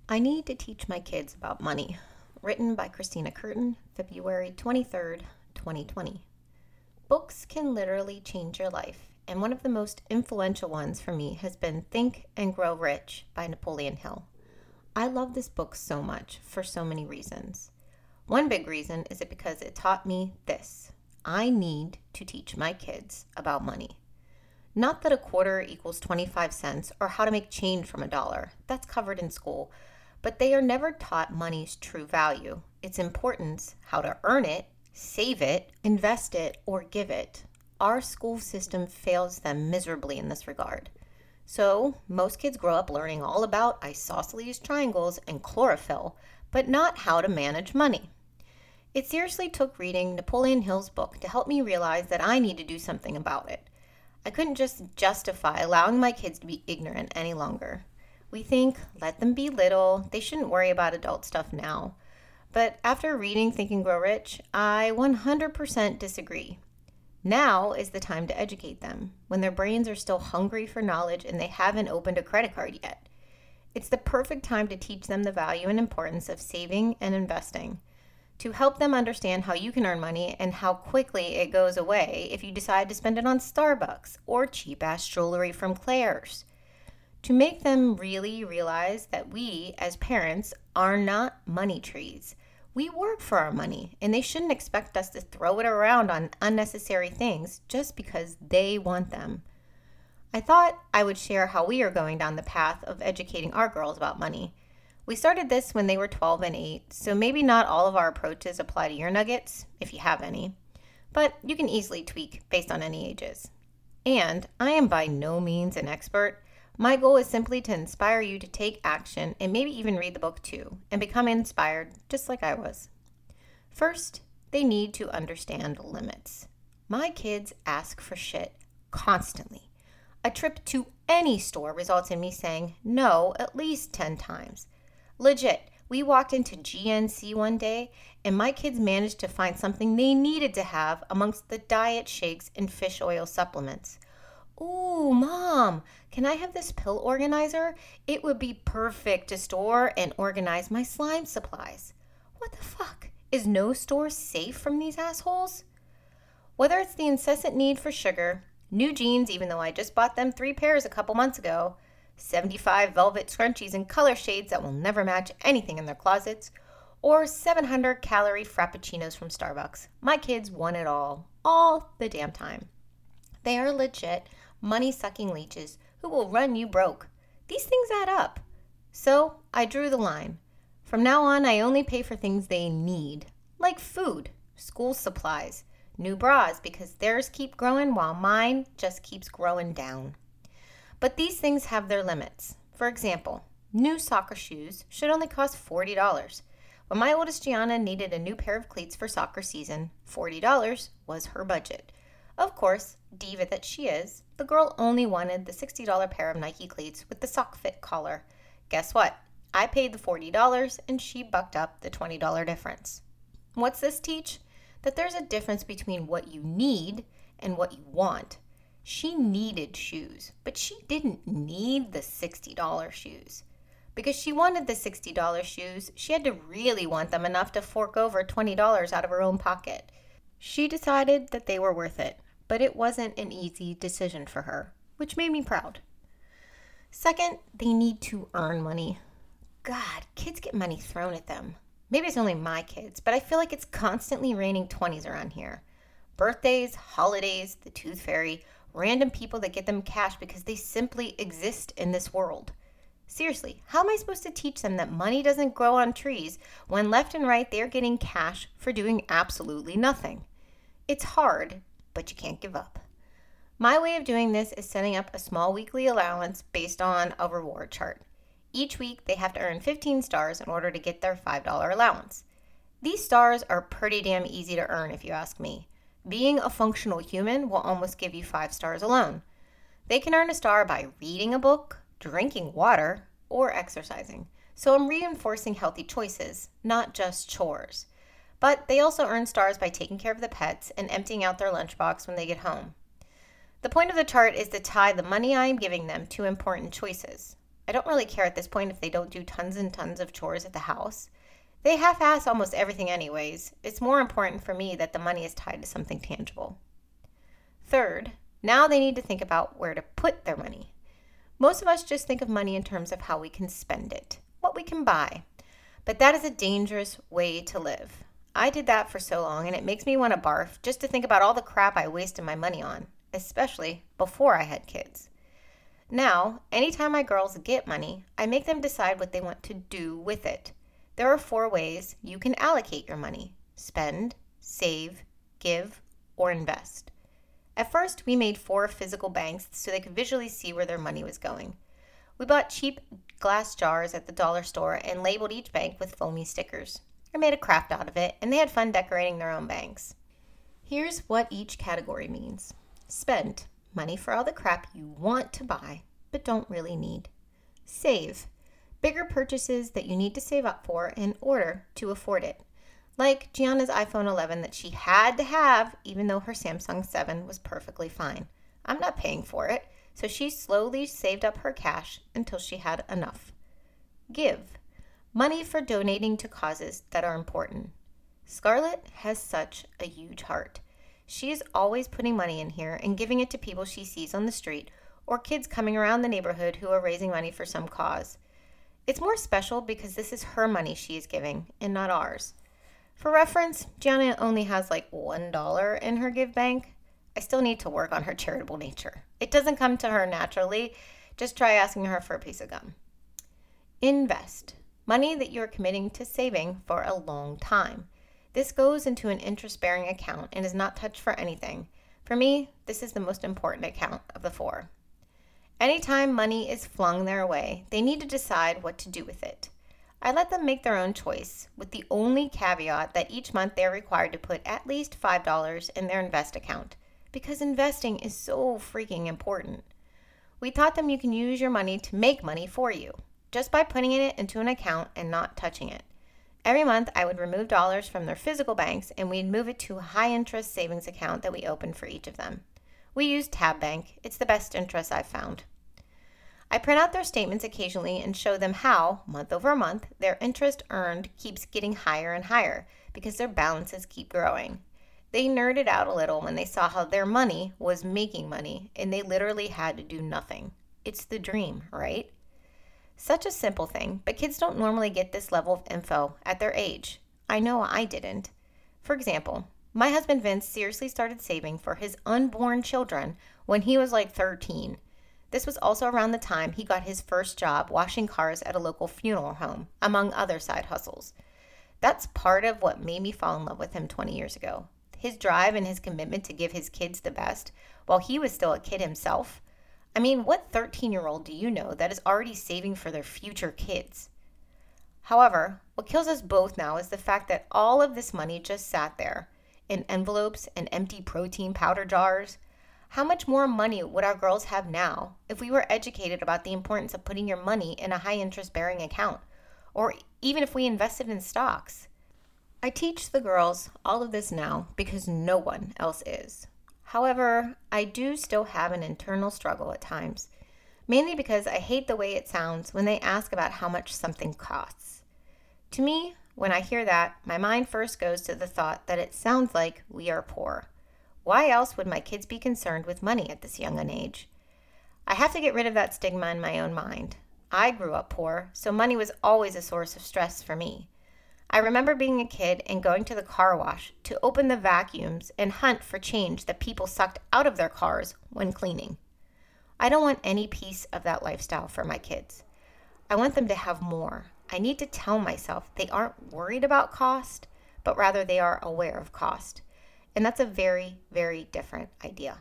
I Need to Teach My Kids About Money, written by Christina Curtin, February 23rd, 2020. Books can literally change your life, and one of the most influential ones for me has been Think and Grow Rich by Napoleon Hill. I love this book so much for so many reasons. One big reason is it because it taught me this: I need to teach my kids about money. Not that a quarter equals 25 cents or how to make change from a dollar. That's covered in school. But they are never taught money's true value, its importance, how to earn it, save it, invest it, or give it. Our school system fails them miserably in this regard. So, most kids grow up learning all about isosceles triangles and chlorophyll, but not how to manage money. It seriously took reading Napoleon Hill's book to help me realize that I need to do something about it. I couldn't just justify allowing my kids to be ignorant any longer. We think, let them be little, they shouldn't worry about adult stuff now. But after reading Think and Grow Rich, I 100% disagree. Now is the time to educate them, when their brains are still hungry for knowledge and they haven't opened a credit card yet. It's the perfect time to teach them the value and importance of saving and investing, to help them understand how you can earn money and how quickly it goes away if you decide to spend it on Starbucks or cheap-ass jewelry from Claire's. To make them really realize that we, as parents, are not money trees. We work for our money, and they shouldn't expect us to throw it around on unnecessary things just because they want them. I thought I would share how we are going down the path of educating our girls about money. We started this when they were 12 and 8, so maybe not all of our approaches apply to your nuggets, if you have any, but you can easily tweak based on any ages. And I am by no means an expert. My goal is simply to inspire you to take action and maybe even read the book too and become inspired just like I was. First, they need to understand limits. My kids ask for shit constantly. A trip to any store results in me saying no at least 10 times. Legit, we walked into GNC one day and my kids managed to find something they needed to have amongst the diet shakes and fish oil supplements. Ooh, Mom, can I have this pill organizer? It would be perfect to store and organize my slime supplies. What the fuck? Is no store safe from these assholes? Whether it's the incessant need for sugar, new jeans even though I just bought them 3 pairs a couple months ago, 75 velvet scrunchies in color shades that will never match anything in their closets, or 700-calorie frappuccinos from Starbucks, my kids want it all the damn time. They are legit money-sucking leeches who will run you broke. These things add up. So I drew the line. From now on, I only pay for things they need, like food, school supplies, new bras, because theirs keep growing while mine just keeps growing down. But these things have their limits. For example, new soccer shoes should only cost $40. When my oldest Gianna needed a new pair of cleats for soccer season, $40 was her budget. Of course, diva that she is, the girl only wanted the $60 pair of Nike cleats with the sock fit collar. Guess what? I paid the $40 and she bucked up the $20 difference. What's this teach? That there's a difference between what you need and what you want. She needed shoes, but she didn't need the $60 shoes. Because she wanted the $60 shoes, she had to really want them enough to fork over $20 out of her own pocket. She decided that they were worth it, but it wasn't an easy decision for her, which made me proud. Second, they need to earn money. God, kids get money thrown at them. Maybe it's only my kids, but I feel like it's constantly raining 20s around here. Birthdays, holidays, the tooth fairy, random people that get them cash because they simply exist in this world. Seriously, how am I supposed to teach them that money doesn't grow on trees when left and right they're getting cash for doing absolutely nothing? It's hard, but you can't give up. My way of doing this is setting up a small weekly allowance based on a reward chart. Each week, they have to earn 15 stars in order to get their $5 allowance. These stars are pretty damn easy to earn if you ask me. Being a functional human will almost give you 5 stars alone. They can earn a star by reading a book, drinking water, or exercising. So I'm reinforcing healthy choices, not just chores. But they also earn stars by taking care of the pets and emptying out their lunchbox when they get home. The point of the chart is to tie the money I am giving them to important choices. I don't really care at this point if they don't do tons and tons of chores at the house. They half-ass almost everything anyways. It's more important for me that the money is tied to something tangible. Third, now they need to think about where to put their money. Most of us just think of money in terms of how we can spend it, what we can buy. But that is a dangerous way to live. I did that for so long, and it makes me want to barf just to think about all the crap I wasted my money on, especially before I had kids. Now, anytime my girls get money, I make them decide what they want to do with it. There are 4 ways you can allocate your money: spend, save, give, or invest. At first, we made 4 physical banks so they could visually see where their money was going. We bought cheap glass jars at the dollar store and labeled each bank with foamy stickers. I made a craft out of it, and they had fun decorating their own banks. Here's what each category means. Spend, money for all the crap you want to buy, but don't really need. Save, bigger purchases that you need to save up for in order to afford it. Like Gianna's iPhone 11 that she had to have, even though her Samsung 7 was perfectly fine. I'm not paying for it, so she slowly saved up her cash until she had enough. Give, money for donating to causes that are important. Scarlett has such a huge heart. She is always putting money in here and giving it to people she sees on the street or kids coming around the neighborhood who are raising money for some cause. It's more special because this is her money she is giving and not ours. For reference, Gianna only has like $1 in her give bank. I still need to work on her charitable nature. It doesn't come to her naturally. Just try asking her for a piece of gum. Invest, money that you're committing to saving for a long time. This goes into an interest-bearing account and is not touched for anything. For me, this is the most important account of the 4. Anytime money is flung their way, they need to decide what to do with it. I let them make their own choice, with the only caveat that each month they're required to put at least $5 in their invest account, because investing is so freaking important. We taught them you can use your money to make money for you, just by putting it into an account and not touching it. Every month, I would remove dollars from their physical banks and we'd move it to a high-interest savings account that we opened for each of them. We use Tab Bank. It's the best interest I've found. I print out their statements occasionally and show them how, month over month, their interest earned keeps getting higher and higher because their balances keep growing. They nerded out a little when they saw how their money was making money and they literally had to do nothing. It's the dream, right? Such a simple thing, but kids don't normally get this level of info at their age. I know I didn't. For example, my husband Vince seriously started saving for his unborn children when he was like 13. This was also around the time he got his first job washing cars at a local funeral home, among other side hustles. That's part of what made me fall in love with him 20 years ago. His drive and his commitment to give his kids the best while he was still a kid himself. I mean, what 13-year-old do you know that is already saving for their future kids? However, what kills us both now is the fact that all of this money just sat there in envelopes and empty protein powder jars. How much more money would our girls have now if we were educated about the importance of putting your money in a high-interest bearing account, or even if we invested in stocks? I teach the girls all of this now because no one else is. However, I do still have an internal struggle at times, mainly because I hate the way it sounds when they ask about how much something costs. To me, when I hear that, my mind first goes to the thought that it sounds like we are poor. Why else would my kids be concerned with money at this young an age? I have to get rid of that stigma in my own mind. I grew up poor, so money was always a source of stress for me. I remember being a kid and going to the car wash to open the vacuums and hunt for change that people sucked out of their cars when cleaning. I don't want any piece of that lifestyle for my kids. I want them to have more. I need to tell myself they aren't worried about cost, but rather they are aware of cost. And that's a very, very different idea.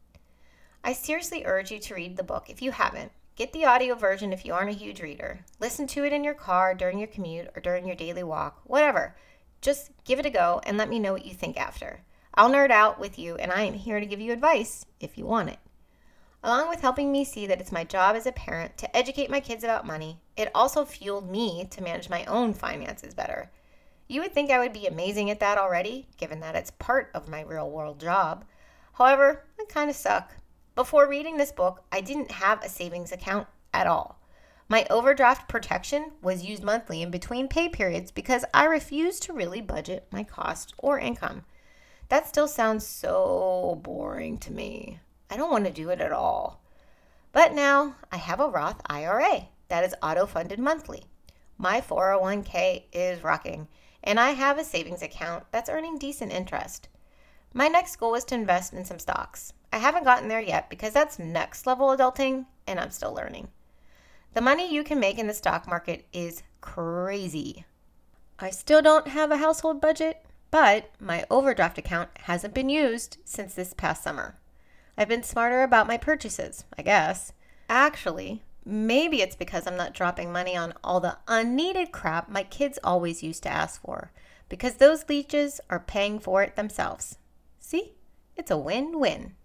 I seriously urge you to read the book if you haven't. Get the audio version if you aren't a huge reader. Listen to it in your car, during your commute, or during your daily walk, whatever. Just give it a go and let me know what you think after. I'll nerd out with you, and I am here to give you advice if you want it. Along with helping me see that it's my job as a parent to educate my kids about money, it also fueled me to manage my own finances better. You would think I would be amazing at that already, given that it's part of my real-world job. However, I kind of suck. Before reading this book, I didn't have a savings account at all. My overdraft protection was used monthly in between pay periods because I refused to really budget my cost or income. That still sounds so boring to me. I don't want to do it at all. But now I have a Roth IRA that is auto-funded monthly. My 401k is rocking, and I have a savings account that's earning decent interest. My next goal is to invest in some stocks. I haven't gotten there yet because that's next level adulting, and I'm still learning. The money you can make in the stock market is crazy. I still don't have a household budget, but my overdraft account hasn't been used since this past summer. I've been smarter about my purchases, I guess. Actually, maybe it's because I'm not dropping money on all the unneeded crap my kids always used to ask for, because those leeches are paying for it themselves. See? It's a win-win.